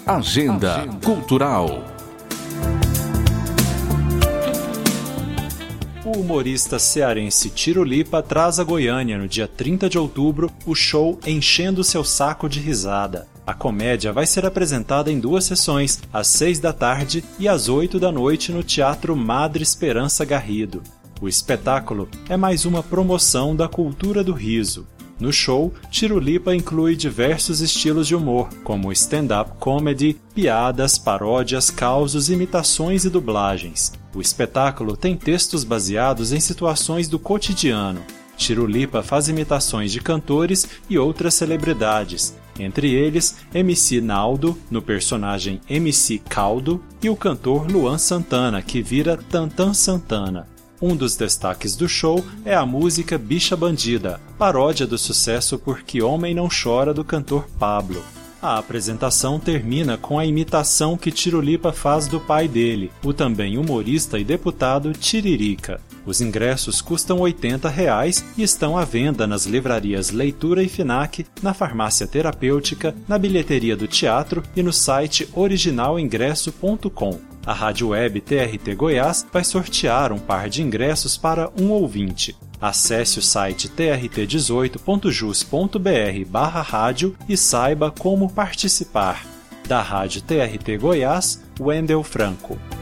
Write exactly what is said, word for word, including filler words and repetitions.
Agenda, Agenda Cultural. O humorista cearense Tiro Lipa traz a Goiânia, no dia trinta de outubro, o show Enchendo Seu Saco de Risada. A comédia vai ser apresentada em duas sessões, às seis da tarde e às oito da noite no Teatro Madre Esperança Garrido. O espetáculo é mais uma promoção da cultura do riso. No show, Tiro Lipa inclui diversos estilos de humor, como stand-up comedy, piadas, paródias, causos, imitações e dublagens. O espetáculo tem textos baseados em situações do cotidiano. Tiro Lipa faz imitações de cantores e outras celebridades, entre eles M C Naldo, no personagem M C Caldo, e o cantor Luan Santana, que vira Tantan Santana. Um dos destaques do show é a música Bicha Bandida, paródia do sucesso Por Que Homem Não Chora do cantor Pablo. A apresentação termina com a imitação que Tiro Lipa faz do pai dele, o também humorista e deputado Tiririca. Os ingressos custam oitenta reais e estão à venda nas livrarias Leitura e Finac, na Farmácia Terapêutica, na bilheteria do teatro e no site original ingresso ponto com. A Rádio Web T R T Goiás vai sortear um par de ingressos para um ouvinte. Acesse o site t r t dezoito ponto jus ponto b r barra rádio e saiba como participar. Da Rádio T R T Goiás, Wendel Franco.